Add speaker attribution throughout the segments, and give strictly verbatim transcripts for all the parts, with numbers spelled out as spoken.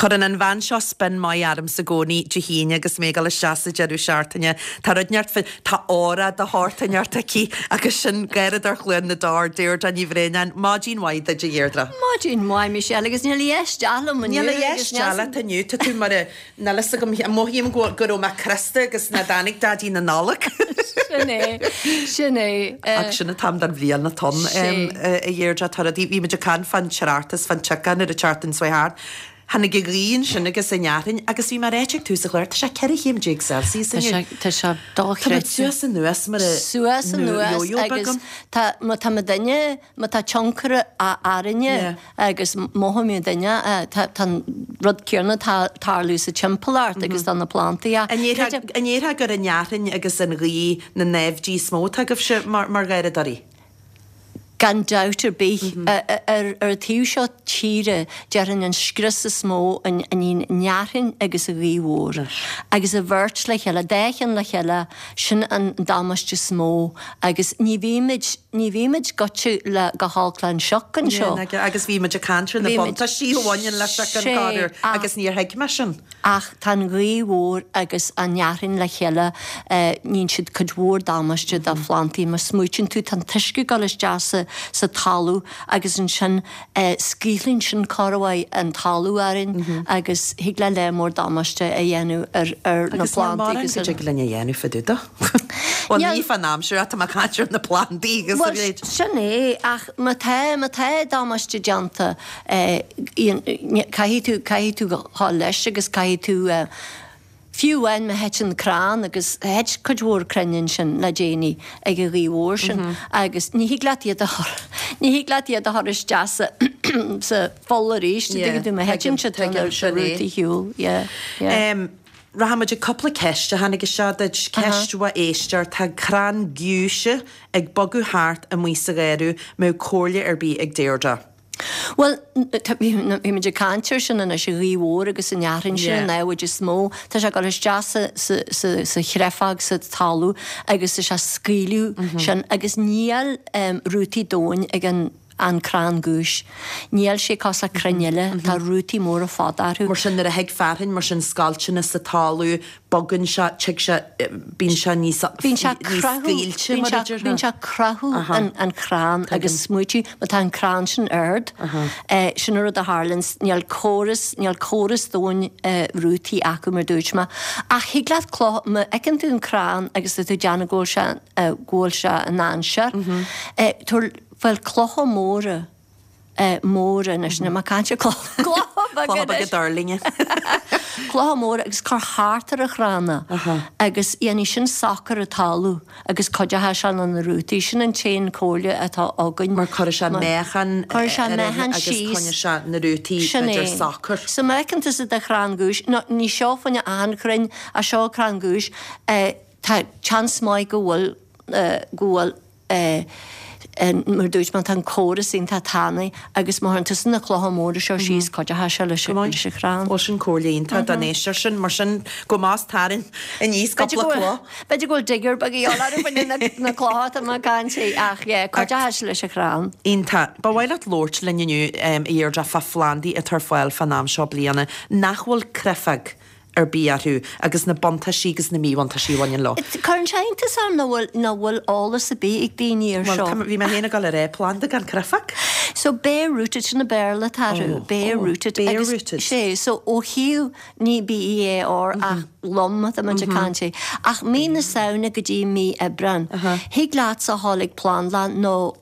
Speaker 1: Codan an bhain seo spin mai Adam sa gcónaí Jehíine agus mégal is seasa dearú seaartaine tá runeart fa tá óra de hátainart aquí agus sin gaiad ar chluin na dar dúir a ní bhréine Máidín Waid a dhéirdra.
Speaker 2: Máidín Waid Michelle agus níl éist deala man
Speaker 1: níl éist deala taniu tá tú mar na lei go móhíim go me cresta agus na danig dadí na nálaach.
Speaker 2: Sinné sinné
Speaker 1: agus sinna tam dar bhíal na ton a dhéirdra tar a dí bhí meidir can fan charartas fan tecan ar a chartan swihard. Hanna go gríonn sin agus sa nearin agus bhí mar réiteach tú sa chláir, tá sé ceir chéim Jake Celsius
Speaker 2: Tá sé dáchréid
Speaker 1: suas an nuas mar
Speaker 2: suas an nuas agus tá tá daine má tá tioncara a árinne agus móhamí daine tá rud cearna tálú sa timpplaart agus an na plantaí a
Speaker 1: anéthe gur a nearin agus an rí na néimhdí smóta goh se mar gaiire darí.
Speaker 2: Gan daughter bí ar ar tíú seo tíre dearan an scrasa smó an íon nearhin agus a bhíhór. Agus a bhirt le cheile déchan le cheile sin an damáiste smó agus ní bhíimiid ní bhíimiid gote le go hálainn seachcan seo.
Speaker 1: Agus bhíimiid a cantar na bonta sí bhhain le seachcan cáir agus níor heic me sin.
Speaker 2: Ach tá ghíhór agus an nearhin le cheile níon siad chudhór damáiste dá flantaí mar smúitin tú tan tuisce golas deasa sa talú agus an sin scílinn sin carhaid an talú arin agus hiagla le mór damáiste a dhéanú ar na plantaí agus
Speaker 1: go lenne dhéanú faúda. Ní fan nám seú a má cáir na plantaí agus
Speaker 2: sin é ach má the má the damáiste deanta caihí tú caihí tú há leis agus caihí tú fiúhain me het an crán agus het chudhór creinn sin le déine ag go ghíhór sin agus ní hí glatiad a ní hí glatiad a thuris deasa sa fólaríist dú me hetin se ruútaí hiúil.
Speaker 1: Rahamiid coppla ceiste hanna go seaid ceistúha éistear tá crán giúise ag bogu háart a muosa géirú mé cóirle ar bí ag déirda.
Speaker 2: Well, imidir cantir sin na sé ghíhór agus in nearan sin náid is smó, tá sé gal deasa sa chreifag sa talú agus se scíliú sin agus níl rútaí dóin ag an an crán gúis. Níl sé cos le crenneile tá rútaí mór a fádarú.
Speaker 1: Mar sin ar a heag ferhin mar sin scaltena sa talú bogan se bín se níos
Speaker 2: Bhín se crathú an crán agus smuitiú má tá an crán sin ard sin rud a Harlands níl choras níl choras dóin rútaí acu mar dúitma a higlad chlá ecin tú an crán agus tú deanna ggóil se ggóil se an ansear Well, clocha móra móra na sinna má cáinte
Speaker 1: chlá darlinge.
Speaker 2: Clocha móra agus chu háartar a chrána agus íana sin sacr a talú agus coidethe se an na rútaí sin an téin cóile atá ágain
Speaker 1: mar chuir se méchan
Speaker 2: chuir se méchan
Speaker 1: síos se na rútaí sacr.
Speaker 2: So mecinta a de chrán gúis ní seo fanne anchrainn a seo chrán gúis tá chans mai go bhfuil gúil mar dúirt man tan córas sin tá tána agus mar an tusan na chlótha móra seo síos coidethe se le se chrán.
Speaker 1: Ó sin cóirlíonnta don éisiir sin mar sin go más tarin a níos capla.
Speaker 2: Beidir ghil digur bag íolar na chlátha má gan sé ach coidethe se le se chrán.
Speaker 1: Ínta, ba bhhaile lóirt leniu íardra fa Flandí a tar fáil fan nám seo bliana nachhfuil crefag ar bíarú agus na bonta sígus na míhanta síhain lá.
Speaker 2: Carn seintas ar nóhfuil nóhfuil álas a bí ag daoine ar seo.
Speaker 1: Bhí me héna gal ré planta gan crefag?
Speaker 2: So bare rooted in a berla tarú, bare rooted sé, so ó hiú ní bí é or ach lom a man canse. Ach mí na saona go dtí mí e bran. Hig láat a hálig plánlan nó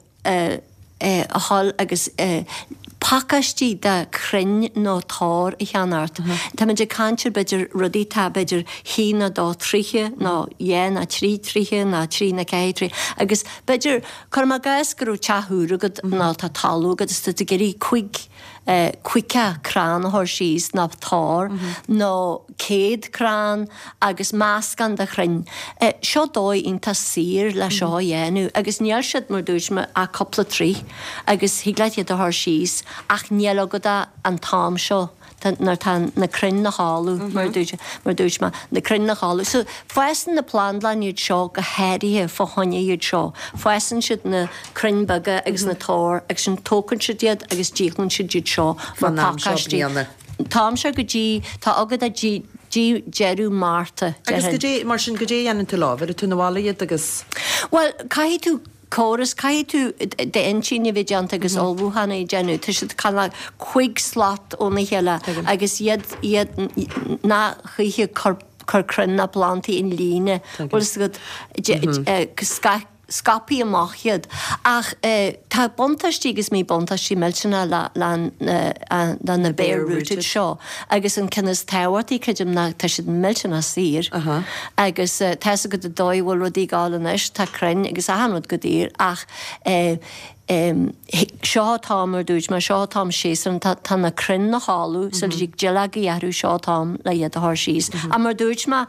Speaker 2: a hall agus Pakastí de crin nó tár i cheanart. Tá man de cantir beidir rudí tá beidir hína dá tríe ná dhé na trí tríe na trí na céitrí. Agus beidir chu má gas gurú tethúra go ná tá talú go is tu gurí chuig cuice crán thir síos ná tár nó céad crán agus máscan de chrinn. Seo dóid ionta sír le seo dhéanú agus níl siad mar dúisme a coppla trí agus higlaitiad a thir síos ach níl agad an tám seo nar tan na crinn na háú mar dúisma na crinn na háú. So foisan na plánlan iad seo go héirithe fá tháine iad seo. Foisan siad na crinn baga agus na tóir agus sin tócann siad iad agus díochann siad iad seo mar pácastí. tám se go dtí tá agad a dí Dí Jerú Marta.
Speaker 1: Agus go dé mar sin go dé ann tú lábhar tú nóháiad agus.
Speaker 2: Well, cai tú choras cai tú de intíine bhídeanta agus olbúhanna i genú, tu si chuna chuig slot óna heile agus iad iad ná chuithe chur crunn na plantaí in líne bhil go scapi amachchiad ach tá bontastígus mí bontasí millsena le na bearrooted seo agus an cinnas táhairtaí chuidim na tá siad millsena sír agus tá go a dóhfuil rudí gálanis tá crenn agus a hanmod go dtír ach seátám dúid mar seátám séan tá na crinn na háú sa dí gealaí airú seátám le iad a th síos a mar dúirt ma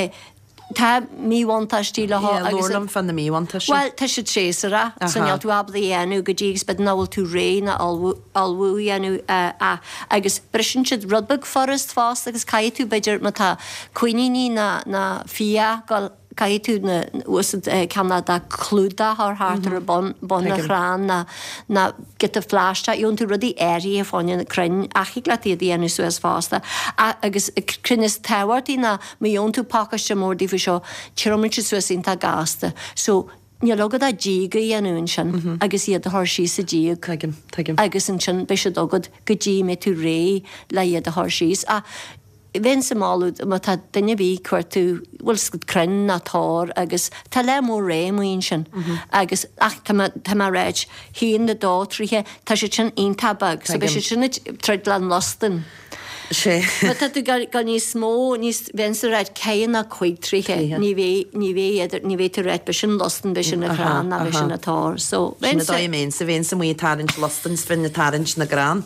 Speaker 2: Tá míhaantastí le
Speaker 1: Lorlam fan na míhaantastí?
Speaker 2: Well, tá sé tréasara sanneal tú abla dhéanú go ddígus bed náhfuil tú ré na albhú dhéanú agus brisin siad rudbug forest fás agus caiú tú beidir má tá cuioiní na fia gal cai tú na cena da clúda th hátar a bon na chrán na get a fláiste ún tú rudí éirí a fáin na crinn achí le tíad dhéanú suas fásta agus crinnis táhairtaí na míún tú pácaiste mórdí fi seo tíirminte suas ínta gáasta so ní logad a díga dhéanún sin agus iad a th síos a díag agus an sin be se dogad go dtí mé tú ré le iad a th síos a Bhín sa máúd má tá duine bhí chuir tú bhfuil go crinn na tóir agus tá le mór ré mon sin agus ach tá réid híon na dátrithe tá sé sin ontabag sa be sé sinna treid le lastan.
Speaker 1: sé.
Speaker 2: Tá tú gan níos smó níos bhín sa réid céan na chuig trithe ní bhé ní bhé idir ní bhéidir réid be sin lastan be sin na grán a be sin na tóir so
Speaker 1: bhín sa mén sa bhín sa mí tarint lastan fin na tarint na grán.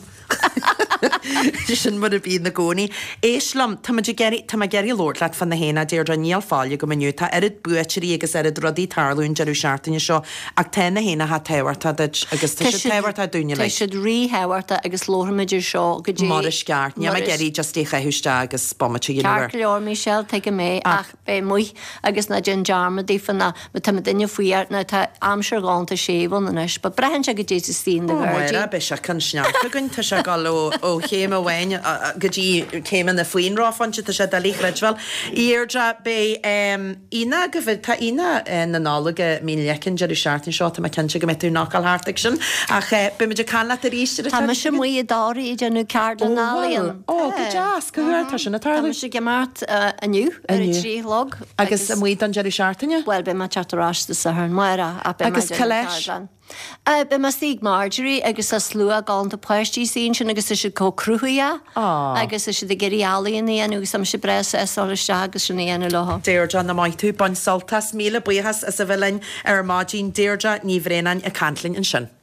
Speaker 1: sin mar a bí na gcónaí. Éislam tá geirí Lord leat fan na héna déir dra níal fáile go maniu tá erid buitirí agus erid rodí tarlún dearú seaartainine seo ach te na héna ha tehairta agus tá sé tehairta dúine
Speaker 2: lei. Tá siad rí hehairta agus lóhamaidir seo go dtí.
Speaker 1: Mar is ceart, ní me geirí just í chahuiste agus bommatí
Speaker 2: gilúir. Ceart leor mí sell teige mé ach bé mu agus na gin jarma dí fanna me tá duine fuiar na tá amsir gáanta séhhan inis, ba brehan se go dtí tín de
Speaker 1: bhir. Be se can sneart gunn tá se gal ó chéim a bhhain go dtí céiman na faoinrá fanse tá sé dalíreidhil. Íardra bé ina go bhfuil tá ina na nálaga mí lecinn dearú seaartain seo tá cinse go metú nácail háartach sin ach be meidir canla a ríiste.
Speaker 2: Tá me sem mu a dáí genú card an nálaíon.
Speaker 1: Ó go deas go bhfuir tá sin na tarla.
Speaker 2: sé gemart aniu ar trí log.
Speaker 1: Agus a muid an dearú seaartainine?
Speaker 2: Well be má chatrásta sa an mara a
Speaker 1: agus caleis.
Speaker 2: Uh, be mas tíag Marjorie agus a slú a gáanta pleisttí sin sin agus is se có cruúia agus is se de geiríalaíon íana sam se bres eáiste agus sin íana leth.
Speaker 1: Déirja na maiid tú ban saltas míle buchas as a bhfuin ar mádín déirja ní bhréanain a cantlinn in sin.